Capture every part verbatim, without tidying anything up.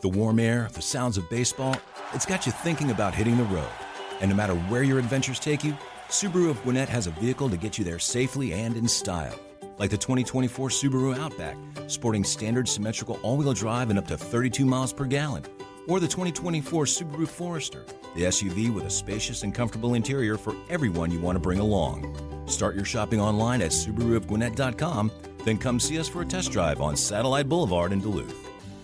The warm air, the sounds of baseball, it's got you thinking about hitting the road. And no matter where your adventures take you, Subaru of Gwinnett has a vehicle to get you there safely and in style. Like the twenty twenty-four Subaru Outback, sporting standard symmetrical all-wheel drive and up to thirty-two miles per gallon. Or the twenty twenty-four Subaru Forester, the S U V with a spacious and comfortable interior for everyone you want to bring along. Start your shopping online at Subaru of Gwinnett dot com, then come see us for a test drive on Satellite Boulevard in Duluth.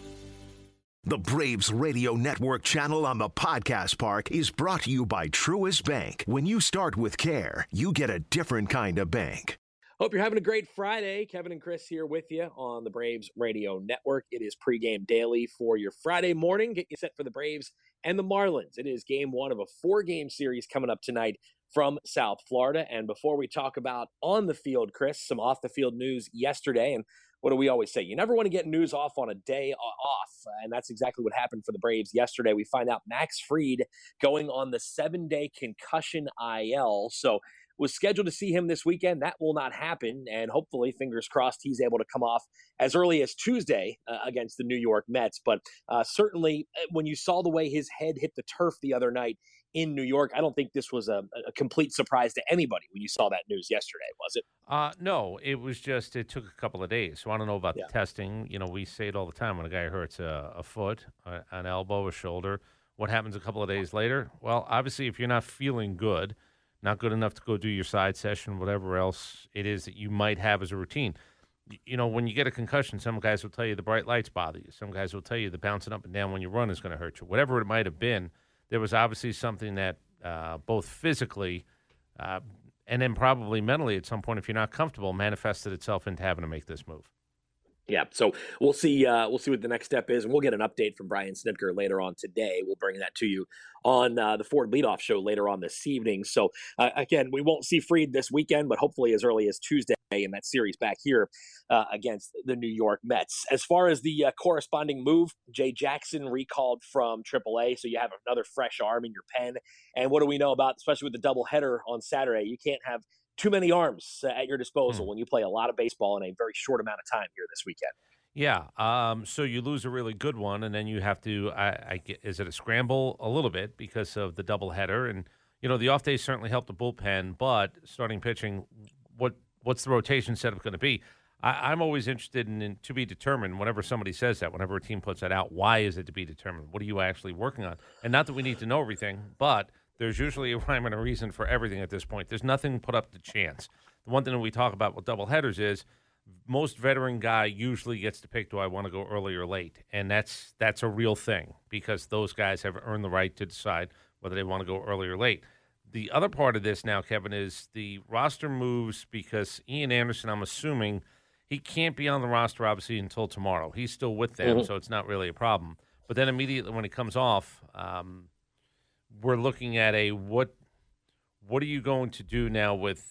The Braves Radio Network channel on the Podcast Park is brought to you by Truist Bank. When you start with care, you get a different kind of bank. Hope you're having a great Friday. Kevin and Chris here with you on the Braves Radio Network. It is pregame daily for your Friday morning. Get you set for the Braves and the Marlins. It is game one of a four-game series coming up tonight from South Florida. And before we talk about on the field, Chris, some off-the-field news yesterday. And what do we always say? You never want to get news off on a day off. And that's exactly what happened for the Braves yesterday. We find out Max Fried going on the seven-day concussion I L. So was scheduled to see him this weekend. That will not happen. And hopefully, fingers crossed, he's able to come off as early as Tuesday uh, against the New York Mets. But uh, certainly, when you saw the way his head hit the turf the other night in New York, I don't think this was a, a complete surprise to anybody when you saw that news yesterday, was it? Uh, no, it was just, it took a couple of days. So I don't know about yeah. the testing. You know, we say it all the time when a guy hurts a, a foot, a, an elbow, a shoulder. What happens a couple of days later? Well, obviously, if you're not feeling good, not good enough to go do your side session, whatever else it is that you might have as a routine. You know, when you get a concussion, some guys will tell you the bright lights bother you. Some guys will tell you the bouncing up and down when you run is going to hurt you. Whatever it might have been, there was obviously something that uh, both physically uh, and then probably mentally at some point, if you're not comfortable, manifested itself into having to make this move. Yeah, so we'll see. Uh, we'll see what the next step is, and we'll get an update from Brian Snitker later on today. We'll bring that to you on uh, the Ford Leadoff Show later on this evening. So uh, again, we won't see Fried this weekend, but hopefully as early as Tuesday in that series back here uh, against the New York Mets. As far as the uh, corresponding move, Jay Jackson recalled from triple A, so you have another fresh arm in your pen. And what do we know about, especially with the doubleheader on Saturday? You can't have too many arms uh, at your disposal hmm. when you play a lot of baseball in a very short amount of time here this weekend. Yeah, um, so you lose a really good one, and then you have to, I, I get, is it a scramble? A little bit because of the doubleheader. And, you know, the off days certainly help the bullpen, but starting pitching, what what's the rotation setup going to be? I, I'm always interested in, in to be determined whenever somebody says that, whenever a team puts that out, why is it to be determined? What are you actually working on? And not that we need to know everything, but there's usually a rhyme and a reason for everything at this point. There's nothing put up to chance. The one thing that we talk about with doubleheaders is most veteran guy usually gets to pick, do I want to go early or late? And that's that's a real thing because those guys have earned the right to decide whether they want to go early or late. The other part of this now, Kevin, is the roster moves because Ian Anderson, I'm assuming, he can't be on the roster, obviously, until tomorrow. He's still with them, mm-hmm. so it's not really a problem. But then immediately when he comes off, um, we're looking at a what what are you going to do now with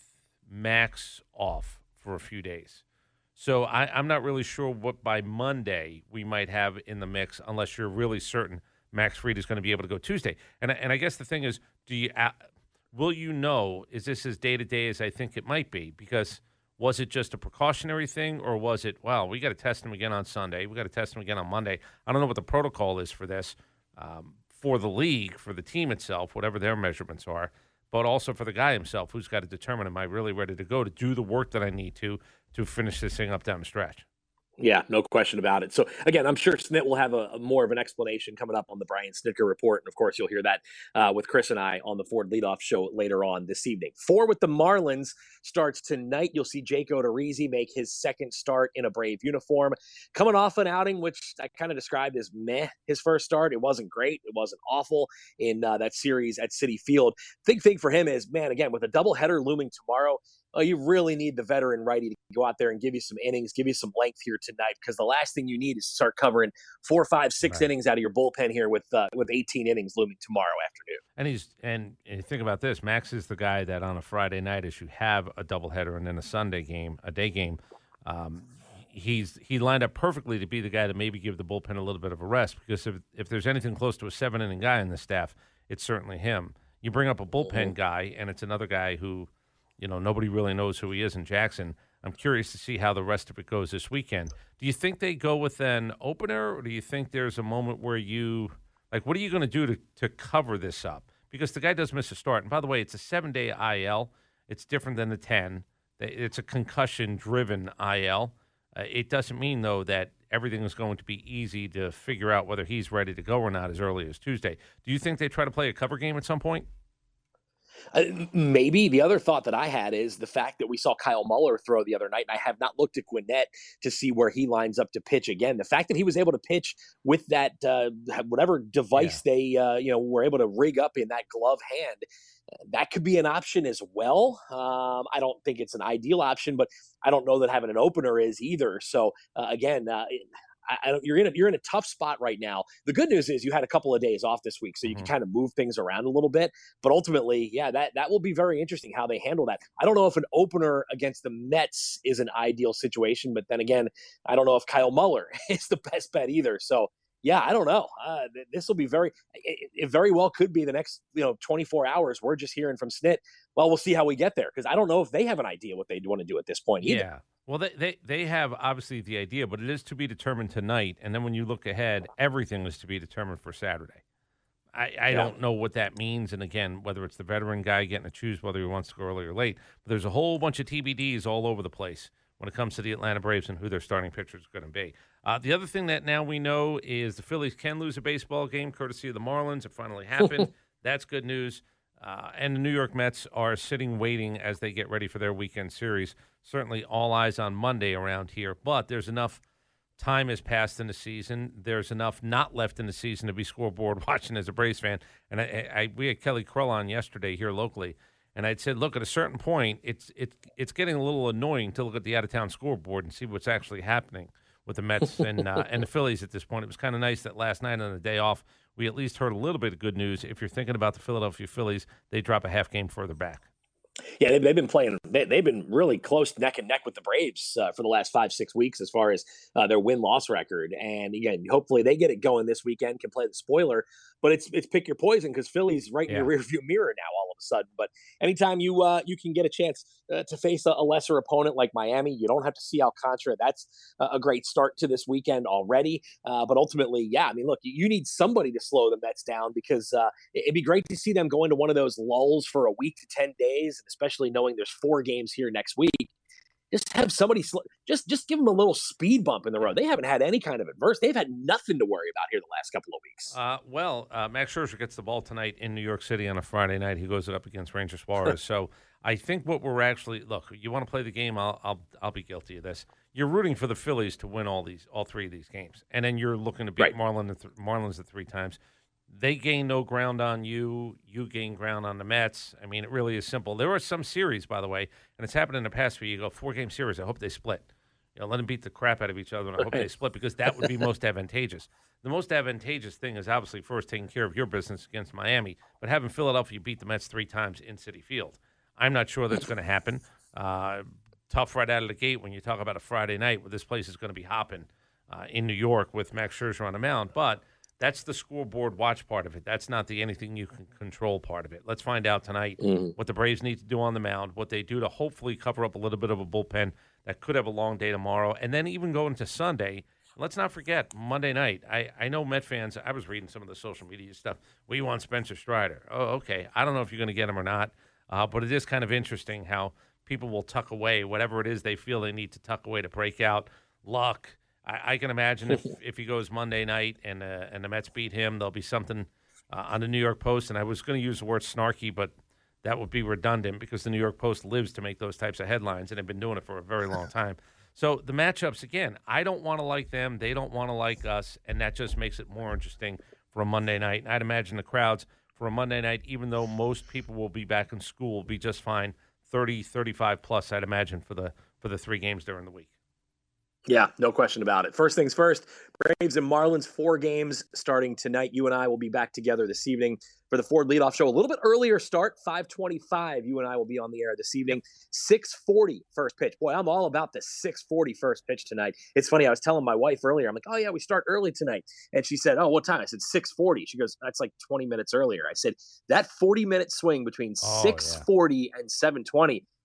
Max off for a few days? So I, I'm not really sure what by Monday we might have in the mix unless you're really certain Max Fried is going to be able to go Tuesday. And, and I guess the thing is, do you uh, will you know, is this as day-to-day as I think it might be? Because was it just a precautionary thing or was it, well, we got to test him again on Sunday. We got to test him again on Monday. I don't know what the protocol is for this. Um, for the league, for the team itself, whatever their measurements are, but also for the guy himself who's got to determine, am I really ready to go to do the work that I need to to finish this thing up down the stretch? Yeah, no question about it. So, again, I'm sure Snit will have a, a more of an explanation coming up on the Brian Snitker Report. And, of course, you'll hear that uh, with Chris and I on the Ford Leadoff Show later on this evening. Four with the Marlins starts tonight. You'll see Jake Odorizzi make his second start in a Brave uniform. Coming off an outing, which I kind of described as meh, his first start. It wasn't great. It wasn't awful in uh, that series at Citi Field. Big thing for him is, man, again, with a doubleheader looming tomorrow, oh, you really need the veteran righty to go out there and give you some innings, give you some length here tonight, because the last thing you need is to start covering four, five, six right. innings out of your bullpen here with uh, with eighteen innings looming tomorrow afternoon. And he's and, and think about this, Max is the guy that on a Friday night, as you have a doubleheader and then a Sunday game, a day game, um, he's he lined up perfectly to be the guy to maybe give the bullpen a little bit of a rest, because if if there's anything close to a seven inning guy in the staff, it's certainly him. You bring up a bullpen mm-hmm. guy, and it's another guy who, you know, nobody really knows who he is in Jackson. I'm curious to see how the rest of it goes this weekend. Do you think they go with an opener, or do you think there's a moment where you – like, what are you going to do to to cover this up? Because the guy does miss a start. And by the way, it's a seven-day I L. It's different than the ten. It's a concussion-driven I L. Uh, it doesn't mean, though, that everything is going to be easy to figure out whether he's ready to go or not as early as Tuesday. Do you think they try to play a cover game at some point? Uh, maybe. The other thought that I had is the fact that we saw Kyle Muller throw the other night, and I have not looked at Gwinnett to see where he lines up to pitch again. The fact that he was able to pitch with that uh, whatever device yeah. they uh, you know were able to rig up in that glove hand, that could be an option as well. Um, I don't think it's an ideal option, but I don't know that having an opener is either. So uh, again. Uh, I, I don't, you're in a, you're in a tough spot right now. The good news is you had a couple of days off this week, so you mm-hmm. can kind of move things around a little bit. But ultimately, yeah, that that will be very interesting how they handle that. I don't know if an opener against the Mets is an ideal situation, but then again, I don't know if Kyle Muller is the best bet either. So yeah, I don't know. Uh, this will be very. It, it very well could be the next you know twenty-four hours. We're just hearing from Snit. Well, we'll see how we get there because I don't know if they have an idea what they want to do at this point either. Yeah. Well, they, they they have obviously the idea, but it is to be determined tonight. And then when you look ahead, everything is to be determined for Saturday. I, I yeah. don't know what that means. And again, whether it's the veteran guy getting to choose whether he wants to go early or late. But there's a whole bunch of T B Ds all over the place when it comes to the Atlanta Braves and who their starting pitcher is going to be. Uh, the other thing that now we know is the Phillies can lose a baseball game courtesy of the Marlins. It finally happened. That's good news. Uh, and the New York Mets are sitting waiting as they get ready for their weekend series. Certainly all eyes on Monday around here, but there's enough time has passed in the season. There's enough not left in the season to be scoreboard watching as a Braves fan. And I, I, we had Kelly Krell on yesterday here locally, and I'd said, look, at a certain point, it's it's it's getting a little annoying to look at the out-of-town scoreboard and see what's actually happening with the Mets and uh, and the Phillies at this point. It was kind of nice that last night on the day off, we at least heard a little bit of good news. If you're thinking about the Philadelphia Phillies, they drop a half game further back. Yeah, they've, they've been playing. They, they've been really close neck and neck with the Braves uh, for the last five, six weeks as far as uh, their win-loss record. And again, hopefully they get it going this weekend, can play the spoiler. But it's it's pick your poison because Philly's right yeah. in your rearview mirror now all of a sudden. But anytime you uh, you can get a chance uh, to face a, a lesser opponent like Miami, you don't have to see Alcantara. That's a, a great start to this weekend already. Uh, but ultimately, yeah, I mean, look, you, you need somebody to slow the Mets down because uh, it, it'd be great to see them go into one of those lulls for a week to ten days, especially knowing there's four games here next week. Just have somebody sl- just just give them a little speed bump in the road. They haven't had any kind of adverse. They've had nothing to worry about here the last couple of weeks. Uh, well, uh, Max Scherzer gets the ball tonight in New York City on a Friday night. He goes up against Ranger Suarez. So I think what we're actually look. You want to play the game? I'll I'll I'll be guilty of this. You're rooting for the Phillies to win all these all three of these games, and then you're looking to beat right. Marlin the th- Marlins the three times. They gain no ground on you. You gain ground on the Mets. I mean, it really is simple. There are some series, by the way, and it's happened in the past where you go four-game series. I hope they split. You know, let them beat the crap out of each other, and I hope they split because that would be most advantageous. The most advantageous thing is obviously first taking care of your business against Miami, but having Philadelphia beat the Mets three times in Citi Field. I'm not sure that's going to happen. Uh, tough right out of the gate when you talk about a Friday night where this place is going to be hopping uh, in New York with Max Scherzer on the mound, but that's the scoreboard watch part of it. That's not the anything you can control part of it. Let's find out tonight mm-hmm. what the Braves need to do on the mound, what they do to hopefully cover up a little bit of a bullpen that could have a long day tomorrow, and then even go into Sunday. Let's not forget Monday night. I, I know Met fans, I was reading some of the social media stuff. We want Spencer Strider. Oh, okay. I don't know if you're going to get him or not, uh, but it is kind of interesting how people will tuck away whatever it is they feel they need to tuck away to break out. Luck. I, I can imagine if, if he goes Monday night and uh, and the Mets beat him, there'll be something uh, on the New York Post. And I was going to use the word snarky, but that would be redundant because the New York Post lives to make those types of headlines, and they've been doing it for a very long time. So the matchups, again, I don't want to like them. They don't want to like us, and that just makes it more interesting for a Monday night. And I'd imagine the crowds for a Monday night, even though most people will be back in school, will be just fine, thirty, thirty-five plus, I'd imagine, for the for the three games during the week. Yeah, no question about it. First things first, Braves and Marlins, four games starting tonight. You and I will be back together this evening for the Ford Leadoff Show. A little bit earlier start, five twenty-five. You and I will be on the air this evening. six forty first pitch. Boy, I'm all about the six forty first pitch tonight. It's funny, I was telling my wife earlier, I'm like, oh yeah, we start early tonight. And she said, oh, what time? I said six forty. She goes, that's like twenty minutes earlier. I said, that forty-minute swing between oh, six forty yeah. and seven twenty,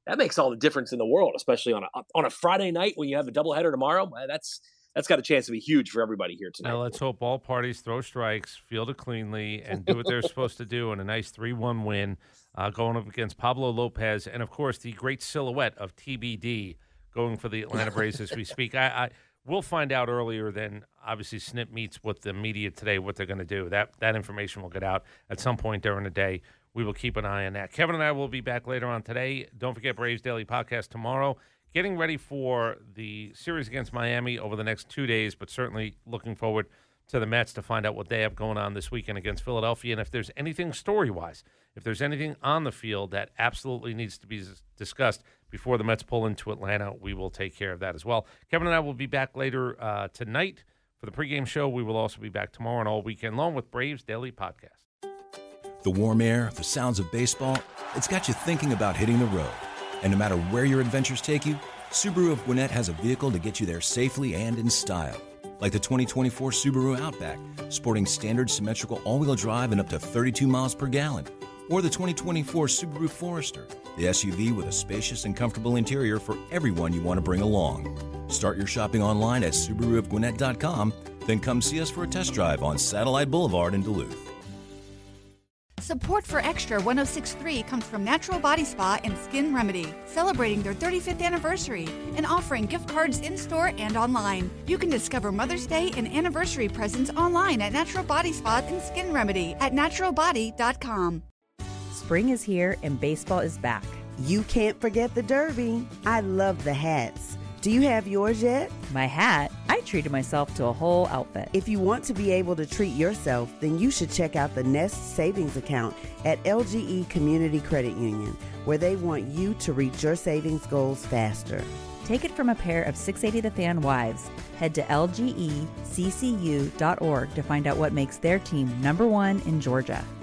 that makes all the difference in the world, especially on a on a Friday night when you have a doubleheader tomorrow. That's that's got a chance to be huge for everybody here tonight. Now let's hope all parties throw strikes, field it cleanly, and do what they're supposed to do in a nice three one win, uh, going up against Pablo Lopez, and of course the great silhouette of T B D going for the Atlanta Braves as we speak. I, I we'll find out earlier than obviously Snip meets with the media today what they're going to do. That that information will get out at some point during the day. We will keep an eye on that. Kevin and I will be back later on today. Don't forget Braves Daily Podcast tomorrow. Getting ready for the series against Miami over the next two days, but certainly looking forward to the Mets to find out what they have going on this weekend against Philadelphia. And if there's anything story-wise, if there's anything on the field that absolutely needs to be discussed before the Mets pull into Atlanta, we will take care of that as well. Kevin and I will be back later uh, tonight for the pregame show. We will also be back tomorrow and all weekend long with Braves Daily Podcast. The warm air, the sounds of baseball, it's got you thinking about hitting the road. And no matter where your adventures take you, Subaru of Gwinnett has a vehicle to get you there safely and in style. Like the twenty twenty-four Subaru Outback, sporting standard symmetrical all-wheel drive and up to thirty-two miles per gallon. Or the twenty twenty-four Subaru Forester, the S U V with a spacious and comfortable interior for everyone you want to bring along. Start your shopping online at Subaru of Gwinnett dot com, then come see us for a test drive on Satellite Boulevard in Duluth. Support for Extra one oh six point three comes from Natural Body Spa and Skin Remedy, celebrating their thirty-fifth anniversary and offering gift cards in-store and online. You can discover Mother's Day and anniversary presents online at Natural Body Spa and Skin Remedy at natural body dot com. Spring is here and baseball is back. You can't forget the Derby. I love the hats. Do you have yours yet? My hat? I treated myself to a whole outfit. If you want to be able to treat yourself, then you should check out the Nest Savings Account at L G E Community Credit Union, where they want you to reach your savings goals faster. Take it from a pair of six eighty The Fan wives. Head to L G E C C U dot org to find out what makes their team number one in Georgia.